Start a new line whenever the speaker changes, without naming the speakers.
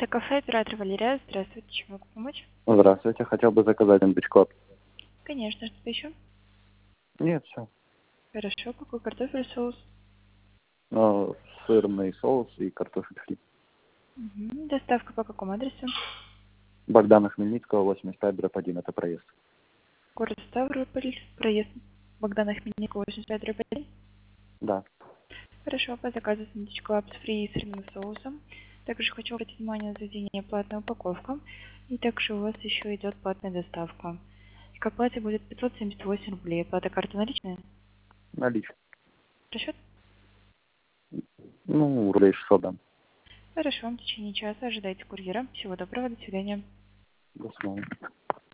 Кафе, оператор Валерия. Здравствуйте, чем могу помочь?
Здравствуйте, хотел бы заказать индучкот.
Конечно, что-то еще?
Нет, все.
Хорошо, какой картофель, соус?
Сырный соус и картофель фри.
Доставка по какому адресу?
Богдана Хмельницкого, 85, дробь 1, это проезд.
Город Ставрополь, проезд Богдана Хмельницкого, 85 1.
Да.
Хорошо, по заказу сандвичка лапс фри с сырным соусом. Также хочу обратить внимание на заведение платная упаковка. И также у вас еще идет платная доставка. К оплате будет 578 рублей. Оплата карты наличная?
Наличие.
Расчет?
Рублей 600 дам.
Хорошо, в течение часа ожидайте курьера. Всего доброго, до свидания.
До свидания.